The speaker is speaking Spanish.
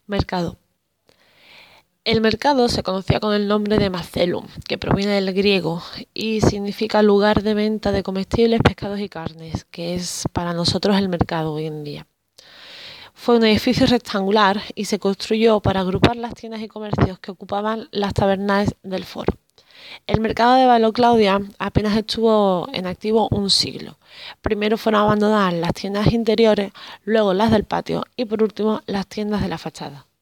Mercado. El mercado se conocía con el nombre de Macellum, que proviene del griego y significa lugar de venta de comestibles, pescados y carnes, que es para nosotros el mercado hoy en día. Fue un edificio rectangular y se construyó para agrupar las tiendas y comercios que ocupaban las tabernas del foro. El mercado de Valo Claudia apenas estuvo en activo un siglo. Primero fueron abandonadas las tiendas interiores, luego las del patio y por último las tiendas de la fachada.